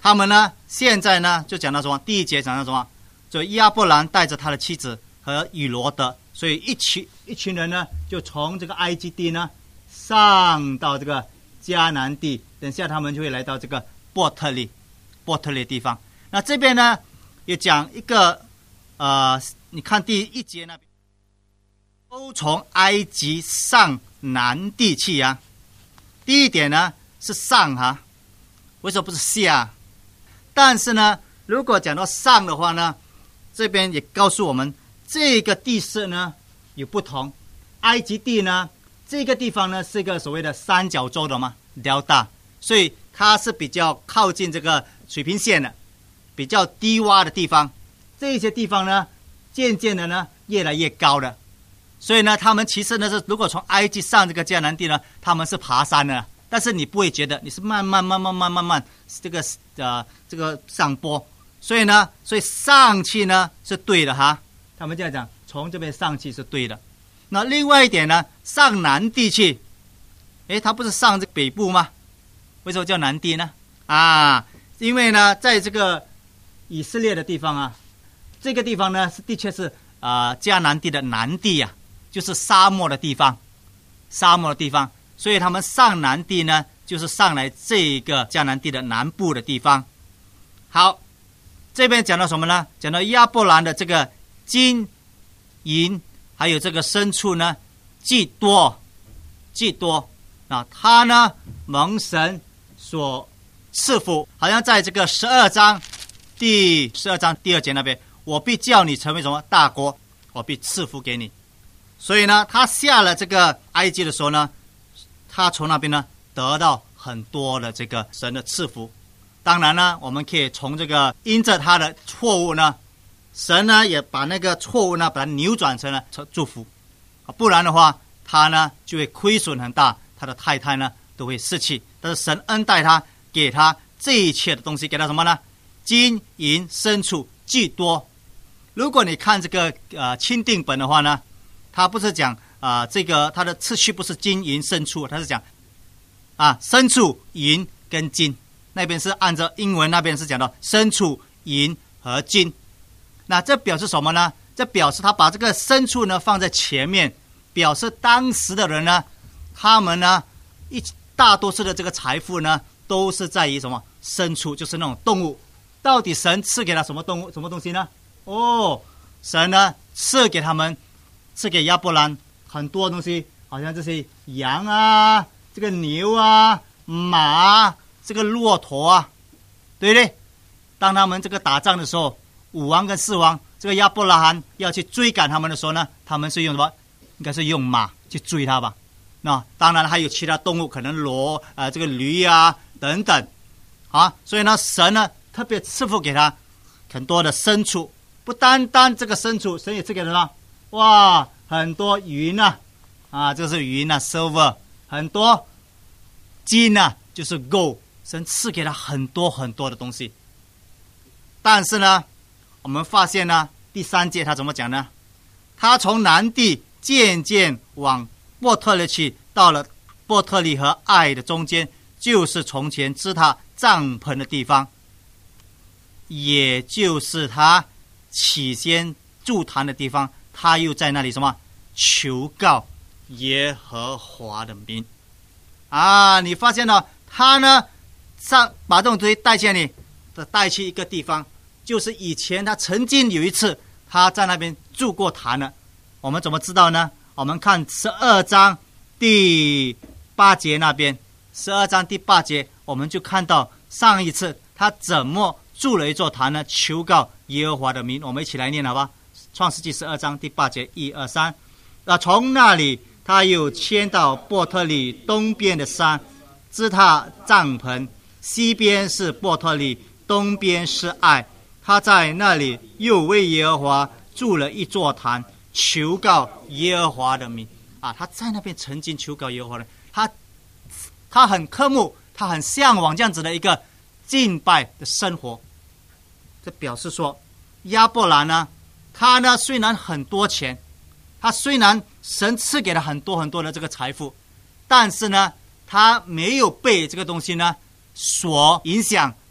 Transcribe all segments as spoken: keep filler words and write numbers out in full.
他们呢现在呢就讲到什么？第一节讲到什么？就亚伯兰带着他的妻子和以罗德，所以一群一群人呢就从这个埃及地呢上到这个迦南地，等下他们就会来到这个伯特利伯特利地方。那这边呢也讲一个呃，你看第一节那边都从埃及上南地去啊。第一点呢是上哈，为什么不是下？但是呢如果讲到上的话呢，这边也告诉我们这个地势呢有不同。埃及地呢这个地方呢是一个所谓的三角洲的嘛 delta， 所以它是比较靠近这个水平线的，比较低洼的地方。这些地方呢渐渐的呢越来越高了，所以呢他们其实呢是如果从埃及上这个迦南地呢，他们是爬山的，但是你不会觉得，你是慢慢慢慢慢慢慢这个呃这个上坡。所以呢所以上去呢是对的哈，他们这样讲，从这边上去是对的。那另外一点呢，上南地去，诶，它不是上这个北部吗？为什么叫南地呢？啊，因为呢在这个以色列的地方啊，这个地方呢是的确是呃迦南地的南地啊，就是沙漠的地方，沙漠的地方，所以他们上南地呢就是上来这个迦南地的南部的地方。好，这边讲到什么呢？讲到亚伯兰的这个金银还有这个牲畜呢既多既多啊，他呢蒙神所赐福，好像在这个十二章第十二章第二节那边，我必叫你成为什么大国，我必赐福给你。所以呢他下了这个埃及的时候呢，他从那边呢得到很多的这个神的赐福。当然呢我们可以从这个因着他的错误呢，神呢也把那个错误呢把它扭转成了祝福，不然的话他呢就会亏损很大，他的太太呢都会失去。但是神恩待他，给他这一切的东西，给他什么呢？金银牲畜既多。如果你看这个呃钦定本的话呢，他不是讲啊、呃、这个他的次序不是金银牲畜，他是讲啊牲畜银跟金，那边是按照英文那边是讲到牲畜银和金。那这表示什么呢？这表示他把这个牲畜呢放在前面，表示当时的人呢，他们呢一大多数的这个财富呢都是在于什么？牲畜，就是那种动物。到底神赐给他什么动物什么东西呢？哦，神呢赐给他们，赐给亚伯兰很多东西，好像这些羊啊，这个牛啊，马啊，这个骆驼啊，对不对？当他们这个打仗的时候，五王跟四王，这个亚伯拉罕要去追赶他们的时候呢，他们是用什么？应该是用马去追他吧。那当然还有其他动物，可能骡呃这个驴啊等等啊。所以呢神呢特别赐福给他很多的牲畜，不单单这个牲畜，神也赐给他了哇很多云啊啊这是云啊 silver， 很多金啊就是 gold， 神赐给他很多很多的东西。但是呢我们发现呢第三节他怎么讲呢？他从南地渐渐往伯特利去，到了伯特利和爱的中间，就是从前支他帐篷的地方，也就是他起先筑坛的地方。他又在那里什么求告耶和华的名啊！你发现了他呢上把这种东西带下你的带去一个地方，就是以前他曾经有一次他在那边筑过坛了。我们怎么知道呢？我们看十二章第八节那边，十二章第八节我们就看到上一次他怎么筑了一座坛呢？求告耶和华的名。我们一起来念好吧？创世纪十二章第八节，一二三。那从那里他又迁到伯特利东边的山，支他帐篷，西边是伯特利，东边是爱。他在那里又为耶和华筑了一座坛，求告耶和华的名啊！他在那边曾经求告耶和华的，他他很渴慕，他很向往这样子的一个敬拜的生活。这表示说亚伯兰呢，他呢虽然很多钱，他虽然神赐给了很多很多的这个财富，但是呢他没有被这个东西呢所影响，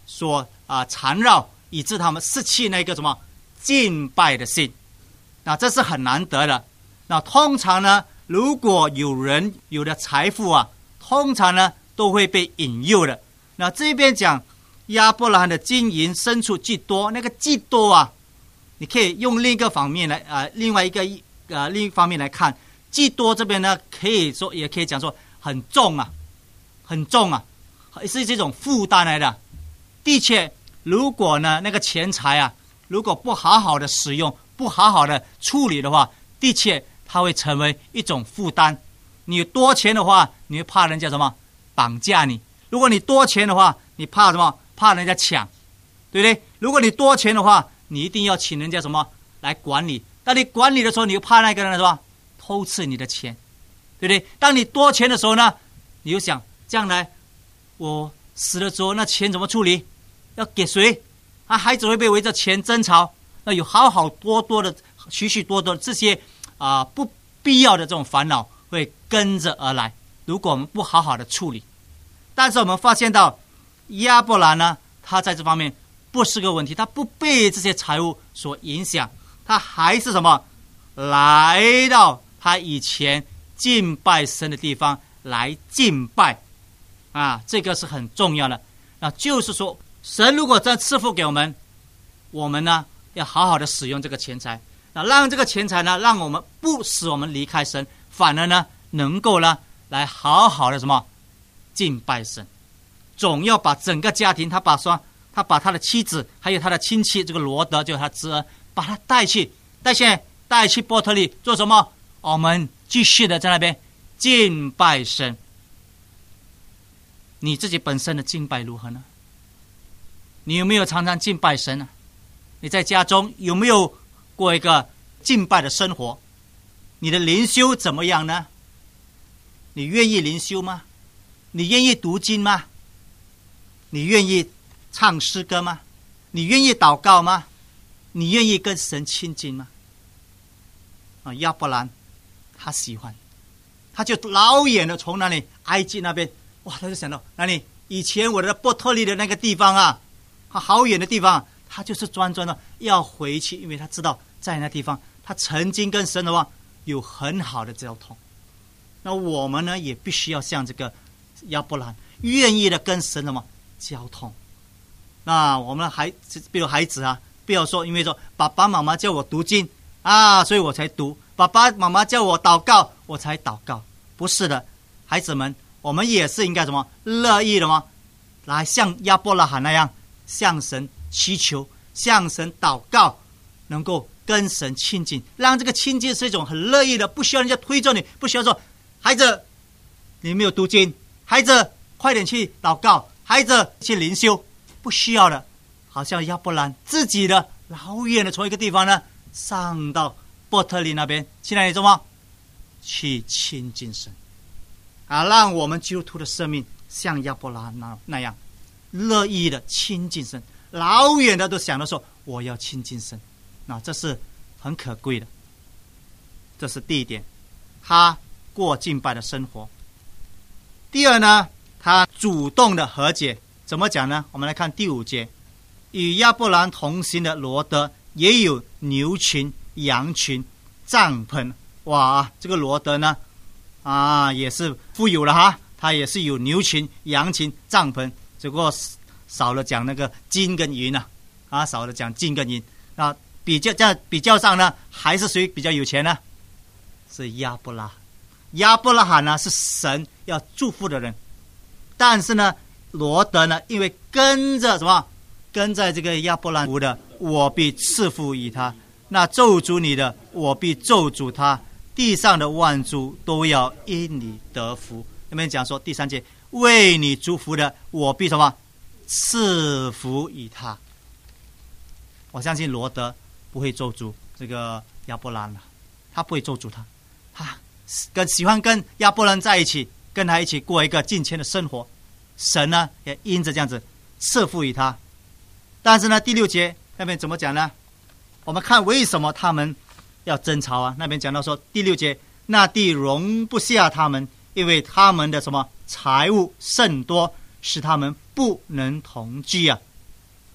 所啊、呃、缠绕，以致他们失去那个什么敬拜的心。那这是很难得的。那通常呢，如果有人有了财富啊，通常呢都会被引诱的。那这边讲亚伯拉罕的金银牲畜既多，那个既多啊，你可以用另一个方面来啊、呃，另外一个呃另一方面来看，既多这边呢，可以说也可以讲说很重啊，很重啊，是这种负担来的。的确，如果呢那个钱财啊，如果不好好的使用，不好好的处理的话，的确它会成为一种负担。你多钱的话，你会怕人家什么绑架你；如果你多钱的话，你怕什么？怕人家抢，对不对？如果你多钱的话，你一定要请人家什么来管理。当你管理的时候，你又怕那个人什么偷吃你的钱，对不对？当你多钱的时候呢，你就想将来我死了之后，那钱怎么处理？要给谁？啊，孩子会不会围着钱争吵？那有好好多多的、许许多多的这些啊、呃、不必要的这种烦恼会跟着而来。如果我们不好好的处理，但是我们发现到亚伯兰呢，他在这方面不是个问题，他不被这些财物所影响，他还是什么来到他以前敬拜神的地方来敬拜啊，这个是很重要的。那就是说，神如果真赐福给我们，我们呢要好好的使用这个钱财，那让这个钱财呢，让我们不使我们离开神，反而呢能够呢来好好的什么敬拜神。总要把整个家庭，他把说他把他的妻子还有他的亲戚，这个罗德就是他侄儿，把他带去带去带去伯特利做什么？我们继续的在那边敬拜神。你自己本身的敬拜如何呢？你有没有常常敬拜神呢？你在家中有没有过一个敬拜的生活？你的灵修怎么样呢？你愿意灵修吗？你愿意读经吗？你愿意唱诗歌吗？你愿意祷告吗？你愿意跟神亲近吗？啊，亚伯兰他喜欢，他就老远的从那里埃及那边，哇，他就想到那里以前我的伯特利的那个地方啊，好远的地方，他就是专专的要回去，因为他知道在那地方他曾经跟神的话有很好的交通。那我们呢也必须要像这个亚伯兰愿意的跟神的嘛交通。那我们孩子，比如孩子啊，不要说因为说爸爸妈妈叫我读经啊，所以我才读；爸爸妈妈叫我祷告，我才祷告。不是的，孩子们，我们也是应该什么乐意的吗？来像亚伯拉罕那样向神祈求，向神祷告，能够跟神亲近，让这个亲近是一种很乐意的，不需要人家推着你，不需要说孩子你没有读经，孩子快点去祷告，孩子去灵修，不需要的。好像亚伯兰自己的老远的从一个地方呢上到伯特利那边去哪里做吗？去亲近神啊！让我们基督徒的生命像亚伯兰那那样乐意的亲近神，老远的都想着说我要亲近神，那这是很可贵的。这是第一点，他过敬拜的生活。第二呢，他主动的和解。怎么讲呢？我们来看第五节，与亚伯兰同行的罗德也有牛群、羊群、帐篷。哇，这个罗德呢啊也是富有了哈，他也是有牛群、羊群、帐篷，只不过少了讲那个金跟银啊，啊少了讲金跟银啊。比较这样比较上呢，还是谁比较有钱呢？是亚伯拉罕。亚伯拉罕呢是神要祝福的人，但是呢罗德呢，因为跟着什么，跟在这个亚伯兰福的，我必赐福于他；那咒诅你的，我必咒诅他。地上的万族都要因你得福。那边讲说第三节，为你祝福的，我必什么赐福于他。我相信罗德不会咒诅这个亚伯兰了，他不会咒诅他，他跟喜欢跟亚伯兰在一起，跟他一起过一个敬虔的生活。神呢也因着这样子赐福于他。但是呢第六节那边怎么讲呢？我们看为什么他们要争吵啊？那边讲到说第六节，那地容不下他们，因为他们的什么财物甚多，使他们不能同居啊。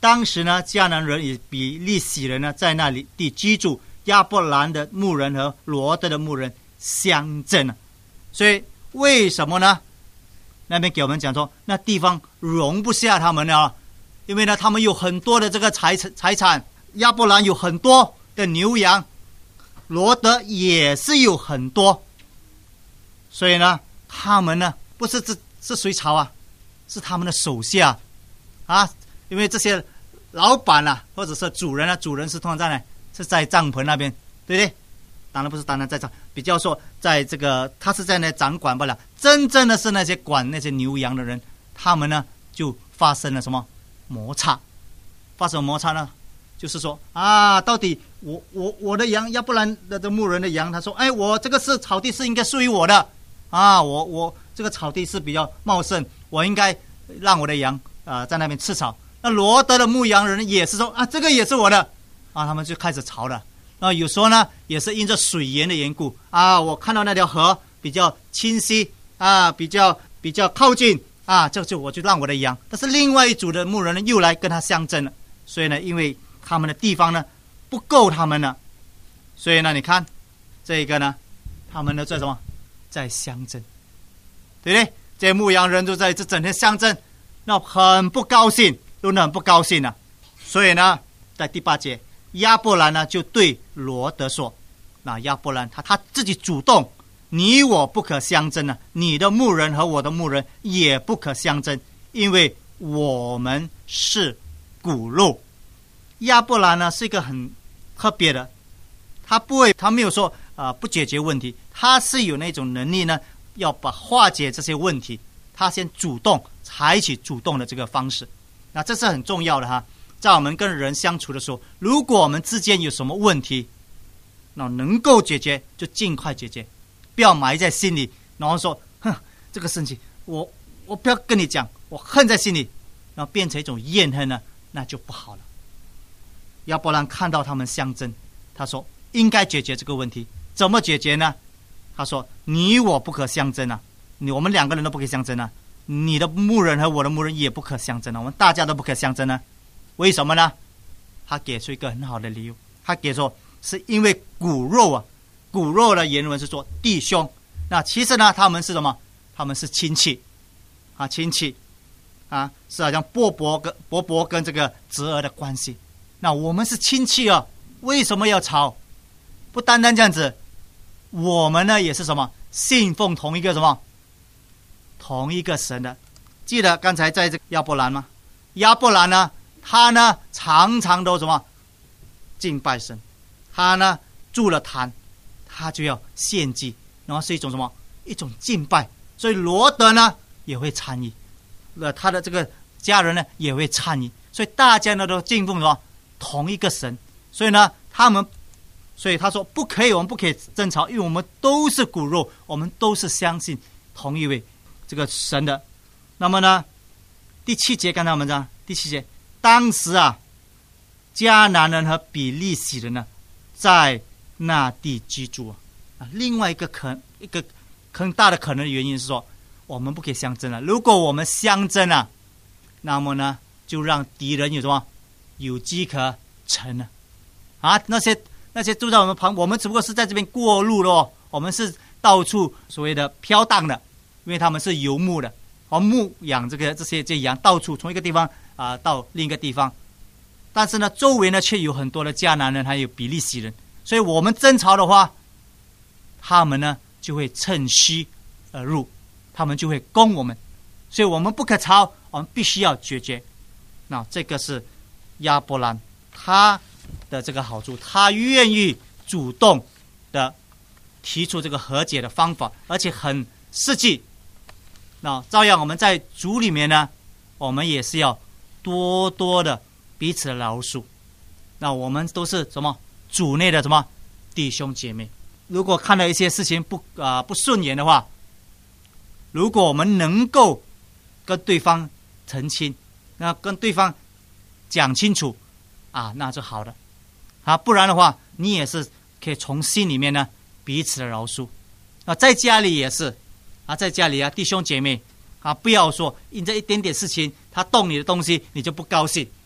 当时呢，迦南人与比利洗人呢在那里地居住，亚伯兰的牧人和罗德的牧人相争了。所以为什么呢？那边给我们讲说，那地方容不下他们了，因为呢，他们有很多的这个财财产，亚伯兰有很多的牛羊，罗德也是有很多，所以呢，他们呢不是是是谁吵啊，是他们的手下啊，因为这些老板啊，或者是主人啊，主人是通常在哪？是在帐篷那边，对不对？当然不是，当然在场，比较说在这个他是在那掌管不了，真正的是那些管那些牛羊的人，他们呢就发生了什么摩擦？发生摩擦呢，就是说啊，到底我我我的羊，要不然的这牧人的羊，他说，哎，我这个是草地是应该属于我的啊，我我这个草地是比较茂盛，我应该让我的羊啊、呃、在那边吃草。那罗德的牧羊人也是说啊，这个也是我的啊，他们就开始吵了。那有时候呢，也是因着水源的缘故啊，我看到那条河比较清晰啊，比较比较靠近啊，这就我就让我的羊。但是另外一组的牧人呢，又来跟他相争了。所以呢，因为他们的地方呢不够他们了，所以呢，你看这个呢，他们呢在什么，在相争，对不对？这些牧羊人就在这整天相争，那很不高兴，真的很不高兴啊。所以呢，在第八节。亚伯兰呢就对罗德说，那亚伯兰他他自己主动，你我不可相争啊，你的牧人和我的牧人也不可相争，因为我们是骨肉。亚伯兰呢是一个很特别的，他不会，他没有说啊、呃、不解决问题，他是有那种能力呢，要把化解这些问题，他先主动采取主动的这个方式，那这是很重要的哈。在我们跟人相处的时候，如果我们之间有什么问题，那能够解决就尽快解决，不要埋在心里，然后说哼，这个事情我我不要跟你讲，我恨在心里，然后变成一种怨恨呢，那就不好了。亚伯兰看到他们相争，他说应该解决这个问题，怎么解决呢？他说你我不可相争啊，你我们两个人都不可以相争啊，你的牧人和我的牧人也不可相争啊，我们大家都不可相争啊。为什么呢？他给出一个很好的理由，他给说是因为骨肉啊，骨肉的原文是说弟兄，那其实呢，他们是什么？他们是亲戚啊，亲戚啊，是好像伯伯跟伯伯跟这个侄儿的关系。那我们是亲戚啊，为什么要吵？不单单这样子，我们呢也是什么？信奉同一个什么？同一个神的。记得刚才在这个亚伯兰吗？亚伯兰呢？他呢常常都什么敬拜神，他呢筑了坛，他就要献祭，然后是一种什么一种敬拜，所以罗德呢也会参与，呃他的这个家人呢也会参与，所以大家呢都敬奉什么同一个神，所以呢他们，所以他说不可以，我们不可以争吵，因为我们都是骨肉，我们都是相信同一位这个神的。那么呢第七节，刚才我们讲第七节，当时啊，迦南人和比利洗人呢，在那地居住啊。啊另外一个可一个更大的可能的原因是说，我们不可以相争了。如果我们相争啊，那么呢，就让敌人有什么有机可乘了啊。那些那些住在我们旁，我们只不过是在这边过路的哦，我们是到处所谓的飘荡的，因为他们是游牧的。而牧养这个这些这羊，到处从一个地方啊、呃、到另一个地方，但是呢，周围呢却有很多的迦南人，还有比利洗人，所以我们争吵的话，他们呢就会趁虚而入，他们就会攻我们，所以我们不可吵，我们必须要解决。那这个是亚伯兰他的这个好处，他愿意主动的提出这个和解的方法，而且很实际。那照样我们在主里面呢，我们也是要多多的彼此的饶恕。那我们都是什么主内的什么弟兄姐妹，如果看到一些事情不啊、呃、不顺眼的话，如果我们能够跟对方澄清，那跟对方讲清楚啊，那是好的啊，不然的话，你也是可以从心里面呢彼此的饶恕。啊，在家里也是。啊，在家里啊，弟兄姐妹啊，不要说因这一点点事情，他动你的东西，你就不高兴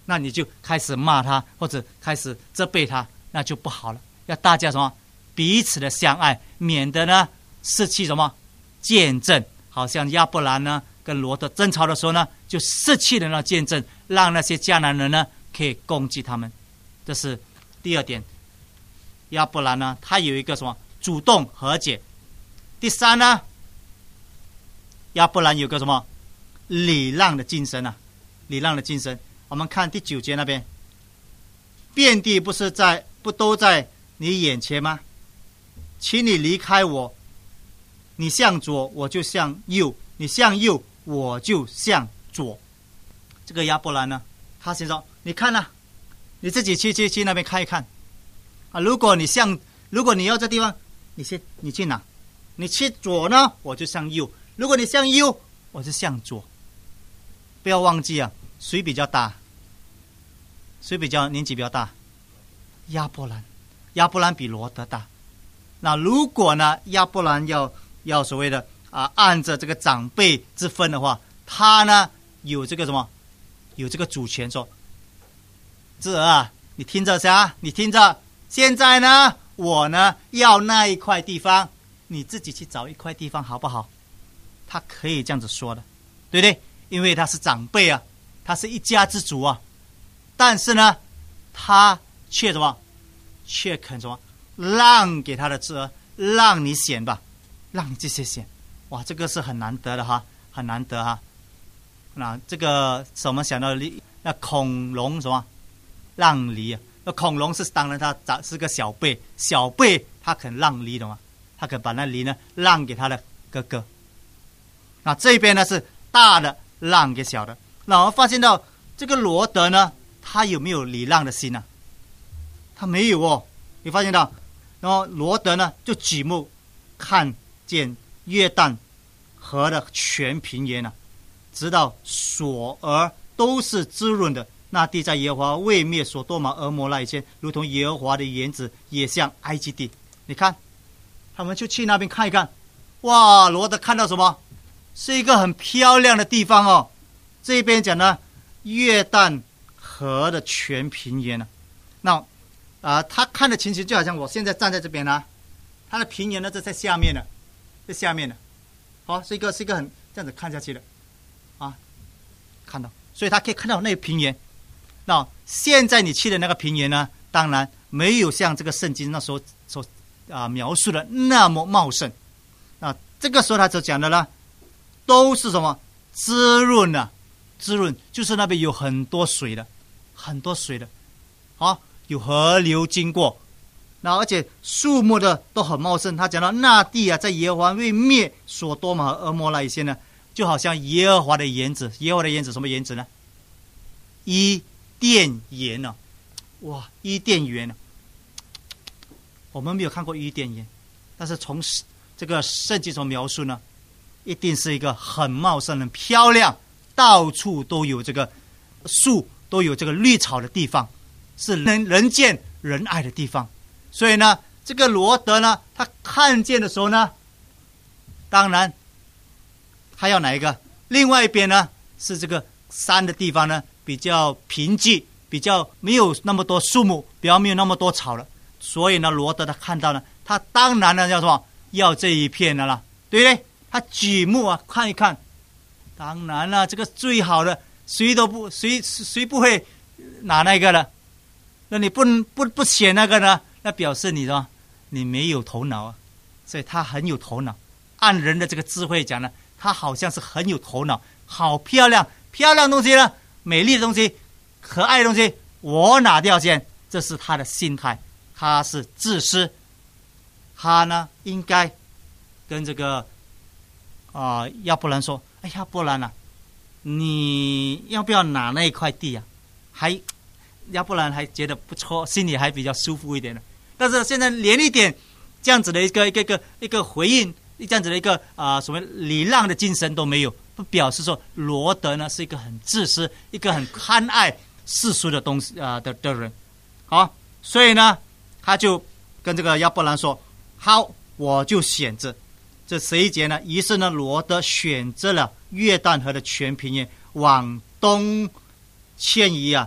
那你就开始骂他，或者开始责备他，那就不好了。要大家什么彼此的相爱，免得呢失去什么见证。好像亚伯兰呢跟罗德争吵的时候呢，就失去了那见证，让那些迦南人呢可以攻击他们。这是第二点。亚伯兰呢，他有一个什么主动和解。第三呢，亚伯兰有个什么礼让的精神啊，礼让的精神。我们看第九节那边，遍地不是在不都在你眼前吗？请你离开我，你向左我就向右，你向右我就向左。这个亚伯兰呢，他先说你看啊，你自己去去去那边看一看啊。如果你向如果你要这地方，你先你去哪？你去左呢，我就向右；如果你向右，我就向左。不要忘记啊，谁比较大？谁比较年纪比较大？亚伯兰，亚伯兰比罗德大。那如果呢，亚伯兰要要所谓的啊，按着这个长辈之分的话，他呢有这个什么，有这个主权说：“侄儿啊，你听着啥？你听着，现在呢，我呢要那一块地方，你自己去找一块地方好不好？”他可以这样子说的，对不对？因为他是长辈啊，他是一家之主啊。但是呢，他却什么？却肯什么？让给他的侄儿，让你选吧，让你这些选。哇，这个是很难得的哈，很难得哈。那这个是我们想到那恐龙什么让梨啊？那恐龙是当然他长是个小辈，小辈他肯让梨的嘛，他肯把那梨呢让给他的哥哥。那这边呢是大的让给小的。那我们发现到这个罗德呢，他有没有礼让的心呢、啊？他没有哦。你发现到，然后罗德呢就举目看见约旦河的全平原啊，直到索尔都是滋润的。那地在耶和华未灭所多玛俄摩拉以前，如同耶和华的园子，也像埃及地。你看，他们就去那边看一看。哇，罗德看到什么？是一个很漂亮的地方哦。这边讲呢，约旦河的全平原呢、啊，那啊、呃，他看的情形就好像我现在站在这边啊，他的平原呢就在下面呢，在下面呢，好、哦，是一个是一个很这样子看下去的，啊，看到，所以他可以看到那个平原。那现在你去的那个平原呢，当然没有像这个圣经那时候所啊、呃、描述的那么茂盛。那这个时候他所讲的呢，都是什么滋润啊，滋润就是那边有很多水的，很多水的，啊，有河流经过，那而且树木的都很茂盛。他讲到那地啊，在耶和华未灭所多玛和俄摩拉一些呢，就好像耶和华的园子。耶和华的园子什么园子呢？伊甸园啊，哇，伊甸园啊，我们没有看过伊甸园，但是从这个圣经所描述呢，一定是一个很茂盛、很漂亮，到处都有这个树，都有这个绿草的地方，是人人见人爱的地方。所以呢，这个罗德呢，他看见的时候呢，当然他要哪一个？另外一边呢，是这个山的地方呢，比较贫瘠，比较没有那么多树木，比较没有那么多草了。所以呢，罗德他看到呢，他当然呢要什么？要这一片的啦，对不对？他举目啊看一看，当然了，这个最好的，谁都不谁谁不会拿那个了。那你不不不选那个呢？那表示你说你没有头脑啊。所以他很有头脑，按人的这个智慧讲呢，他好像是很有头脑，好漂亮，漂亮的东西呢，美丽的东西，可爱的东西，我拿掉先。这是他的心态，他是自私，他呢应该跟这个啊、呃、亚伯兰说：“哎，亚伯兰啊，你要不要拿那一块地啊？”还亚伯兰还觉得不错，心里还比较舒服一点的。但是现在连一点这样子的一个一个一个一个回应，这样子的一个啊、呃、什么礼让的精神都没有，不表示说罗德呢是一个很自私、一个很贪爱世俗的东西啊、呃、的的人。好，所以呢，他就跟这个亚伯兰说：“好，我就选择。”这十一节呢，于是呢，罗德选择了约旦河的全平原，往东迁移啊，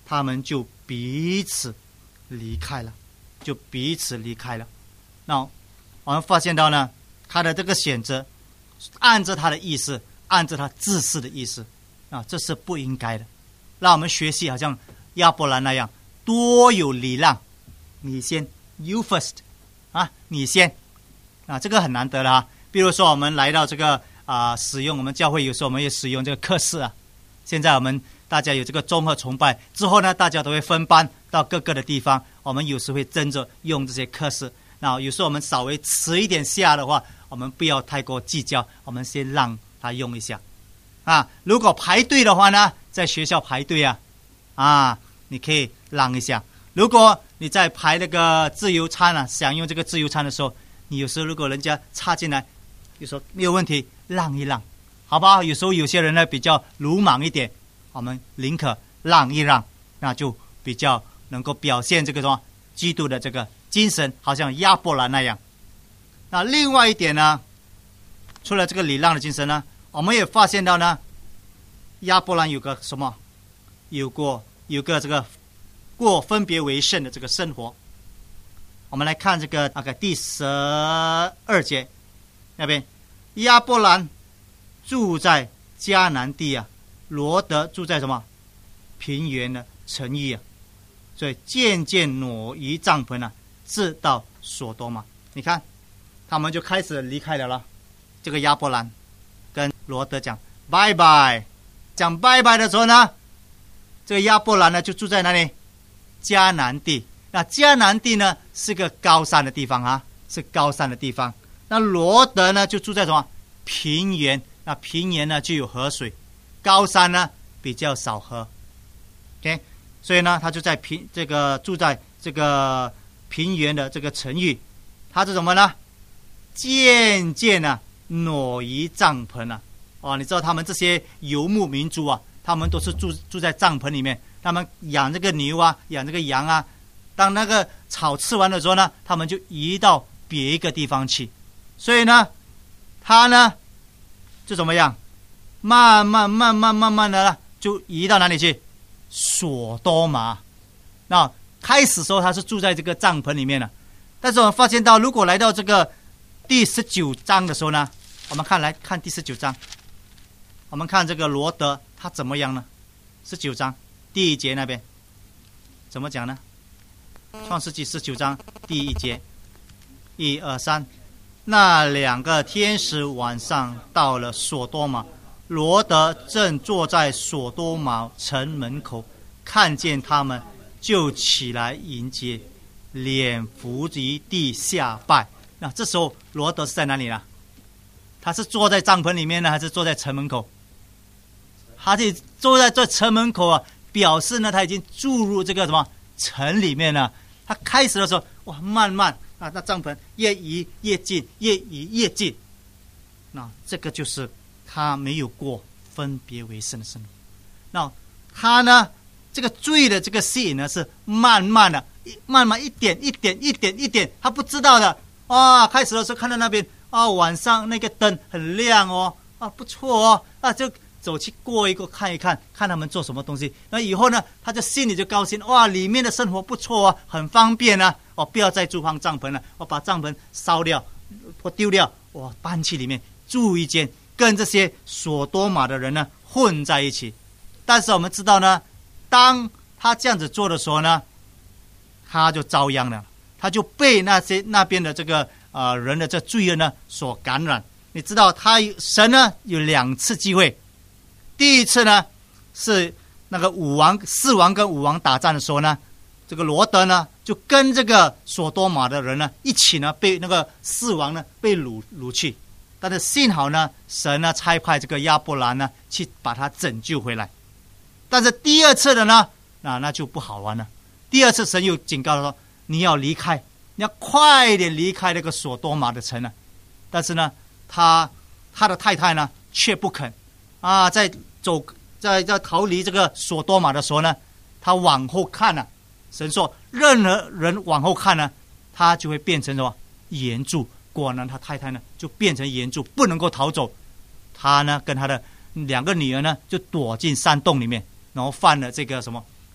他们就彼此离开了，就彼此离开了。那我们发现到呢，他的这个选择，按照他的意思，按照他自私的意思啊，这是不应该的。让我们学习好像亚伯兰那样，多有礼让。你先 ，you first， 啊，你先，啊，这个很难得了啊。比如说我们来到这个啊、呃，使用我们教会有时候我们也使用这个课室啊。现在我们大家有这个综合崇拜之后呢，大家都会分班到各个的地方。我们有时会争着用这些课室。那有时候我们稍微迟一点下的话，我们不要太过计较，我们先让他用一下。啊，如果排队的话呢，在学校排队啊，啊，你可以让一下。如果你在排那个自由餐啊，享用这个自由餐的时候，你有时候如果人家插进来，就说没有问题，让一让，好不好？有时候有些人呢比较鲁莽一点，我们宁可让一让，那就比较能够表现这个什么基督的这个精神，好像亚伯兰那样。那另外一点呢，除了这个礼让的精神呢，我们也发现到呢，亚伯兰有个什么，有过有个这个过分别为圣的这个生活。我们来看这个大概第十二节那边，亚伯兰住在迦南地啊，罗德住在什么平原的城邑啊，所以渐渐挪移帐篷啊，直到所多玛。你看，他们就开始离开了了。这个亚伯兰跟罗德讲拜拜，讲拜拜的时候呢，这个亚伯兰呢就住在哪里？迦南地。那迦南地呢是个高山的地方啊，是高山的地方。那罗德呢就住在什么平原？那平原呢就有河水，高山呢比较少河。OK， 所以呢他就在平这个住在这个平原的这个城邑。他是什么呢？渐渐啊挪移帐篷啊。哦，你知道他们这些游牧民族啊，他们都是住住在帐篷里面，他们养这个牛啊，养这个羊啊。当那个草吃完的时候呢，他们就移到别一个地方去。所以呢，他呢就怎么样，慢慢慢慢慢慢的就移到哪里去？所多玛。那开始时候他是住在这个帐篷里面的，但是我们发现到，如果来到这个第十九章的时候呢，我们看来看第十九章，我们看这个罗德他怎么样呢？十九章第一节那边怎么讲呢？创世纪十九章第一节，一二三，那两个天使晚上到了所多玛，罗德正坐在所多玛城门口，看见他们，就起来迎接，脸伏于地下拜。那这时候罗德是在哪里呢？他是坐在帐篷里面呢，还是坐在城门口？他就坐在这城门口啊，表示呢他已经注入这个什么城里面了。他开始的时候，哇，慢慢啊，那帐篷越移越近，越移越近。那这个就是他没有过分别为圣的生活。那他呢，这个罪的这个吸引呢，是慢慢的，慢慢一点一点一点一点，他不知道的。啊，开始的时候看到那边啊，晚上那个灯很亮哦，啊，不错哦，啊，就走去过一过看一看，看他们做什么东西。那以后呢，他就心里就高兴，哇，里面的生活不错啊，很方便啊。哦，不要再住放帐篷了，我把帐篷烧掉或丢掉，我搬去里面住一间，跟这些所多玛的人呢混在一起。但是我们知道呢，当他这样子做的时候呢，他就遭殃了，他就被那些那边的这个呃人的这罪恶呢所感染。你知道他神呢有两次机会。第一次呢，是那个武王四王跟武王打仗的时候呢，这个罗德呢就跟这个所多玛的人呢一起呢被那个四王呢被掳掳去，但是幸好呢，神呢差派这个亚伯兰呢去把他拯救回来。但是第二次的呢，那那就不好玩了。第二次神又警告他说，你要离开，你要快一点离开那个所多玛的城了。但是呢，他他的太太呢却不肯啊，在走在在逃离这个所多玛的时候呢，他往后看了、啊。神说，任何人往后看呢，他就会变成什么岩柱。果然，他太太呢就变成岩柱，不能够逃走。他呢跟他的两个女儿呢就躲进山洞里面，然后犯了这个什么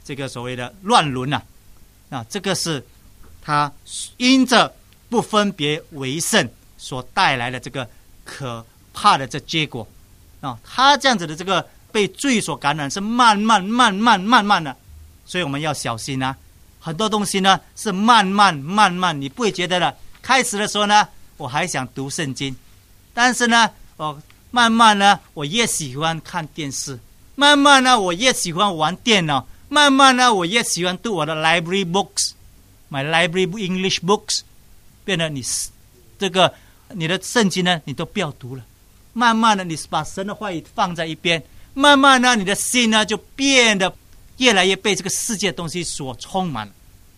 这个所谓的乱伦啊，啊，这个是他因着不分别为圣所带来的这个可怕的这结果啊，他这样子的这个被罪所感染是慢慢慢慢慢慢的，所以我们要小心啊。很多东西呢是慢慢慢慢，你不会觉得了。开始的时候呢，我还想读圣经，但是呢，哦，慢慢呢，我越喜欢看电视，慢慢呢，我越喜欢玩电脑，慢慢呢，我越喜欢读我的 library books，my library English books， 变得你这个你的圣经呢，你都不要读了。慢慢的，你把神的话语放在一边，慢慢呢，你的心呢就变得越来越被这个世界的东西所充满了。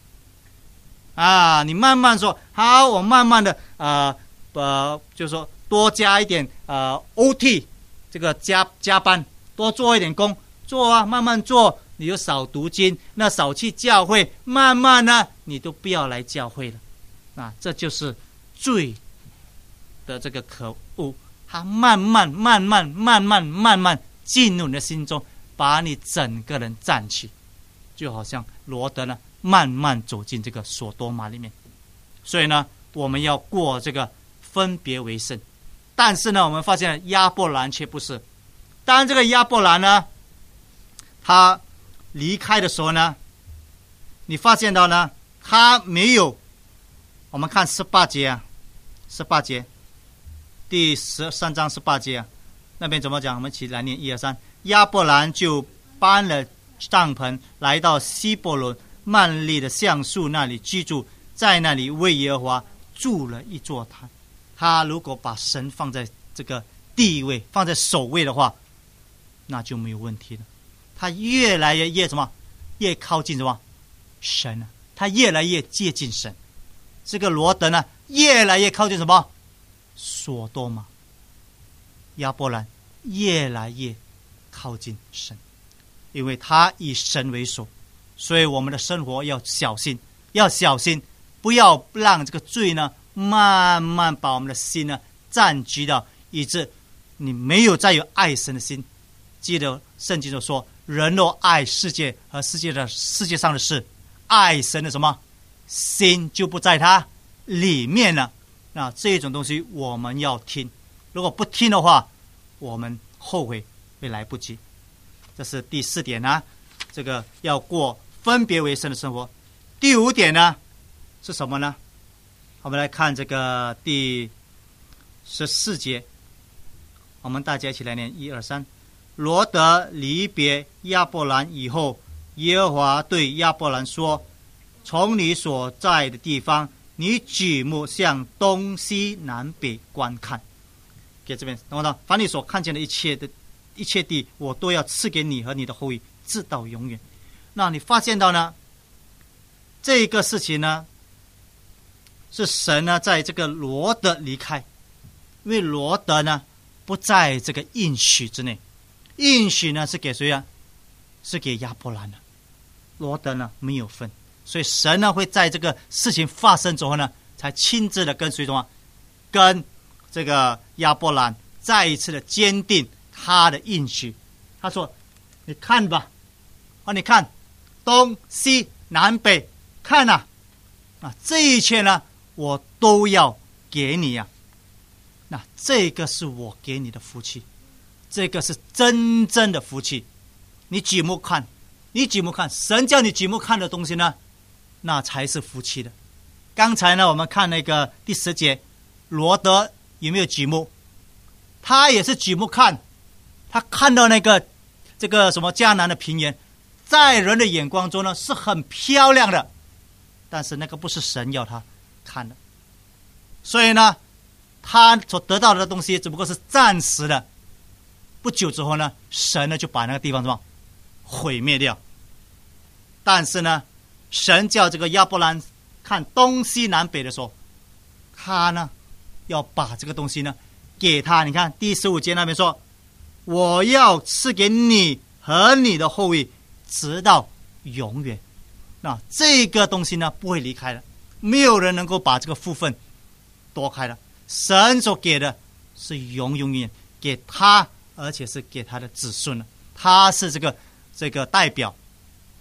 啊，你慢慢说好，我慢慢的呃呃，就是说多加一点呃 O T， 这个加加班，多做一点工，做啊，慢慢做，你就少读经，那少去教会，慢慢呢，你都不要来教会了。啊，这就是罪的这个可恶，它慢慢慢慢慢慢慢慢进入你的心中，把你整个人占起，就好像罗德呢慢慢走进这个索多玛里面。所以呢，我们要过这个分别为圣，但是呢，我们发现亚伯兰却不是。当然这个亚伯兰呢，他离开的时候呢，你发现到呢，他没有，我们看十八节啊，十八节，第十三章十八节啊，那边怎么讲？我们一起来念一二三。亚伯兰就搬了帐篷，来到希伯伦曼利的橡树那里居住，在那里为耶和华筑了一座坛。他如果把神放在这个地位，放在首位的话，那就没有问题了。他越来越越什么？越靠近什么？神啊！他越来越接近神。这个罗德呢，越来越靠近什么？索多玛。亚伯兰越来越靠近神，因为他以神为首。所以我们的生活要小心，要小心，不要让这个罪呢慢慢把我们的心呢占据到，以致你没有再有爱神的心。记得圣经就说，人若爱世界和世界的世界上的事，爱神的什么心就不在他里面了。那这种东西我们要听，如果不听的话，我们后悔会来不及。这是第四点啊，这个要过分别为圣的生活。第五点呢是什么呢？我们来看这个第十四节，我们大家一起来念一二三。罗德离别亚伯兰以后，耶和华对亚伯兰说，从你所在的地方，你举目向东西南北观看。给这边懂不懂？凡你所看见的一切的一切地，我都要赐给你和你的后裔，直到永远。那你发现到呢，这个事情呢，是神呢在这个罗德离开，因为罗德呢不在这个应许之内。应许呢是给谁啊？是给亚伯兰的，罗德呢没有份。所以神呢会在这个事情发生之后呢，才亲自的跟随什么？跟这个亚伯兰再一次的坚定他的应许。他说：“你看吧，啊，你看东西南北，看呐、啊，啊，这一切呢，我都要给你呀、啊。那这个是我给你的福气。”这个是真正的福气。你举目看，你举目看，神叫你举目看的东西呢，那才是福气的。刚才呢，我们看那个第十节，罗德有没有举目？他也是举目看，他看到那个这个什么迦南的平原，在人的眼光中呢是很漂亮的，但是那个不是神要他看的。所以呢，他所得到的东西只不过是暂时的。不久之后呢，神呢就把那个地方什么毁灭掉。但是呢，神叫这个亚伯兰看东西南北的时候，他呢要把这个东西呢给他。你看第十五节那边说，我要赐给你和你的后裔，直到永远。那这个东西呢不会离开的，没有人能够把这个福分夺开的。神所给的是永永远远给他，而且是给他的子孙了。他是这个这个代表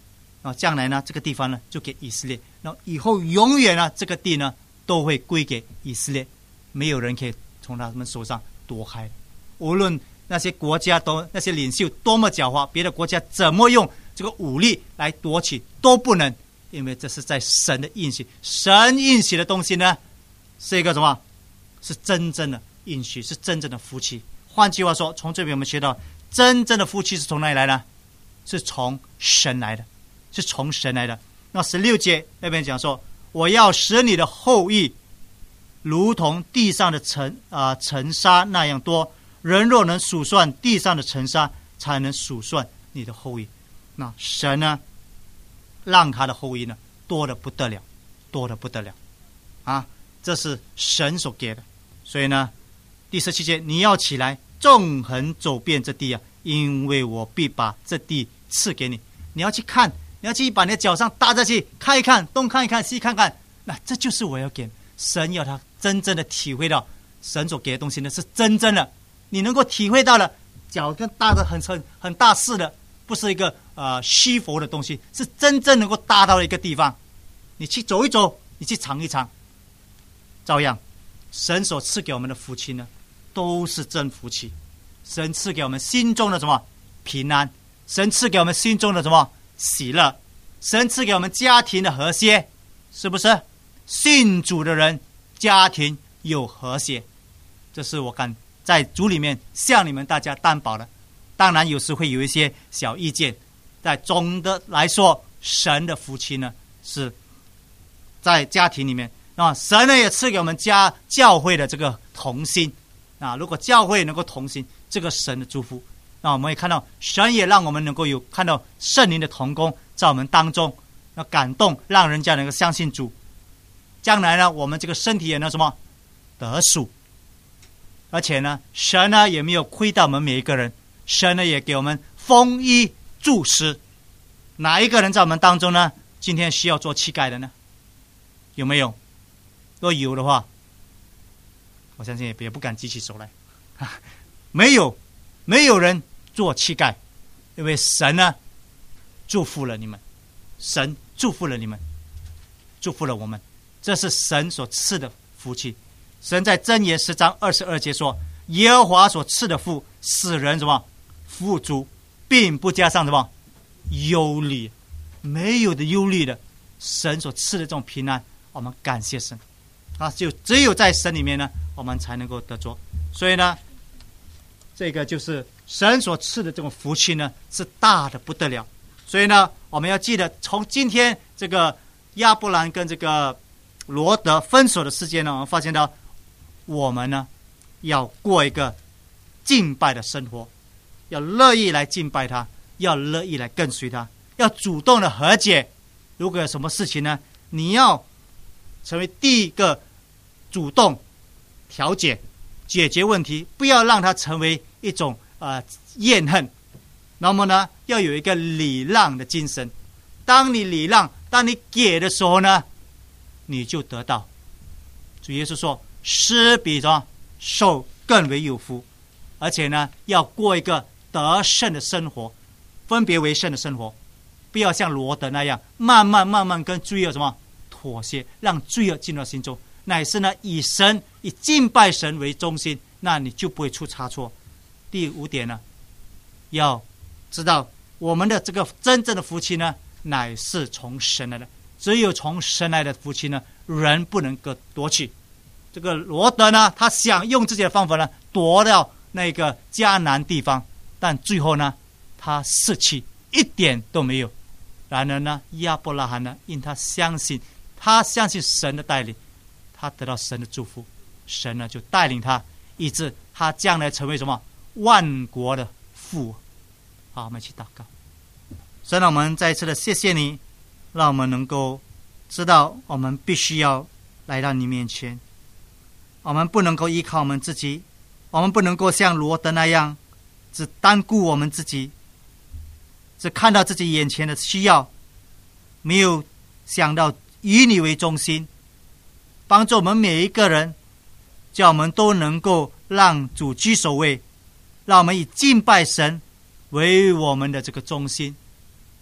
然后将来呢，这个地方呢就给以色列，然后以后永远呢，这个地呢都会归给以色列，没有人可以从他们手上夺开。无论那些国家都那些领袖多么狡猾，别的国家怎么用这个武力来夺取都不能，因为这是在神的应许。神应许的东西呢，是一个什么？是真正的应许，是真正的福气。换句话说，从这边我们学到，真正的福气是从哪里来呢？是从神来的，是从神来的。那十六节那边讲说，我要使你的后裔如同地上的尘啊尘沙那样多，人若能数算地上的尘沙，才能数算你的后裔。那神呢，让他的后裔呢多得不得了，多得不得了啊！这是神所给的。所以呢，第十七节，你要起来，纵横走遍这地啊，因为我必把这地赐给你。你要去看，你要去把你的脚上搭下去，看一看，东看一看，西看看，那这就是我要给神，要他真正的体会到神所给的东西呢是真正的，你能够体会到了，脚跟搭的很很很大势的，不是一个呃虚浮的东西，是真正能够搭到一个地方。你去走一走，你去尝一尝，照样，神所赐给我们的福气呢，都是真福气。神赐给我们心中的什么平安，神赐给我们心中的什么喜乐，神赐给我们家庭的和谐，是不是？信主的人家庭有和谐，这是我敢在主里面向你们大家担保的。当然有时会有一些小意见，在总的来说，神的福气呢是在家庭里面啊，神呢也赐给我们家教会的这个同心啊。如果教会能够同心，这个神的祝福，那我们也看到神也让我们能够有看到圣灵的同工在我们当中，那感动让人家能够相信主。将来呢，我们这个身体也能什么得赎，而且呢，神呢也没有亏待我们每一个人，神呢也给我们丰衣足食。哪一个人在我们当中呢，今天需要做乞丐的呢？有没有？若有的话，我相信也不敢举起手来。没有，没有人做乞丐，因为神呢祝福了你们，神祝福了你们，祝福了我们。这是神所赐的福气。神在箴言十章二十二节说，耶和华所赐的福使人什么富足，并不加上什么忧虑，没有的忧虑的，神所赐的这种平安，我们感谢神啊！就只有在神里面呢，我们才能够得着。所以呢，这个就是神所赐的这种福气呢，是大的不得了。所以呢，我们要记得，从今天这个亚伯兰跟这个罗德分手的事件呢，我们发现到我们呢要过一个敬拜的生活，要乐意来敬拜他，要乐意来跟随他，要主动的和解。如果有什么事情呢，你要成为第一个主动调解解决问题，不要让它成为一种呃怨恨。那么呢，要有一个礼让的精神。当你礼让，当你给的时候呢，你就得到。主耶稣说，施比什么受更为有福，而且呢，要过一个得胜的生活，分别为圣的生活，不要像罗德那样慢慢慢慢跟罪恶什么妥协，让罪恶进入心中，乃是呢以神以敬拜神为中心，那你就不会出差错。第五点呢，要知道我们的这个真正的福气呢，乃是从神来的，只有从神来的福气呢，人不能够夺取。这个罗德呢，他想用自己的方法呢夺掉那个迦南地方，但最后呢，他失去一点都没有。然而呢，亚伯拉罕呢，因他相信，他相信神的带领，他得到神的祝福，神呢就带领他，以致他将来成为什么万国的父。好，我们一起祷告。神啊，我们再一次的谢谢你，让我们能够知道我们必须要来到你面前，我们不能够依靠我们自己，我们不能够像罗德那样只单顾我们自己，只看到自己眼前的需要，没有想到以你为中心，帮助我们每一个人，叫我们都能够让主居首位，让我们以敬拜神为我们的这个中心。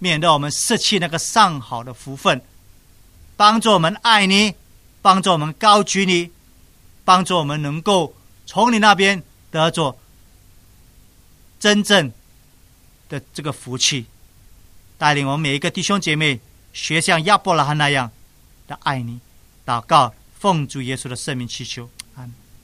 免得我们失去那个上好的福分，帮助我们爱你，帮助我们高举你，帮助我们能够从你那边得着真正的这个福气，带领我们每一个弟兄姐妹学像亚伯拉罕那样的爱你。祷告，奉主耶稣的圣名祈求，阿们。